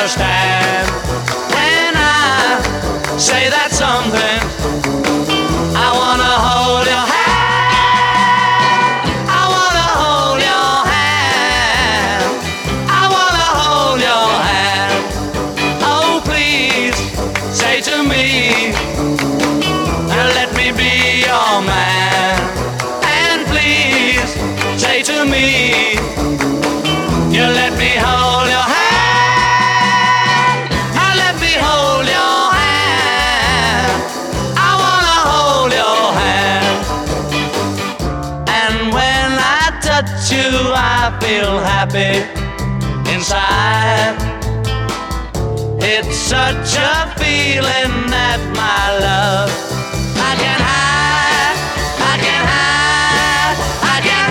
understand when I say that something. I wanna hold your hand. I wanna hold your hand. I wanna hold your hand. Oh, please say to me, let me be your man. And please say to me, you let me hold your hand. Let me hold your hand. I wanna hold your hand. And when I touch you, I feel happy inside. It's such a feeling that my love I can hide, I can hide, I can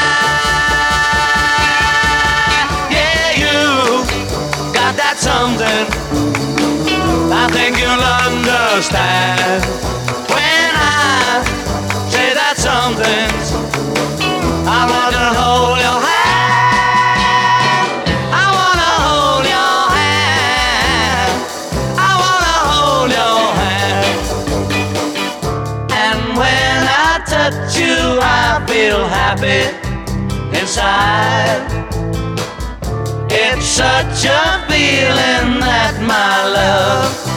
hide. Yeah, you got that something I think you'll understand when I say that something. I want to hold your hand. I want to hold your hand. I want to hold your hand. And when I touch you, I feel happy inside. It's such a feeling that my love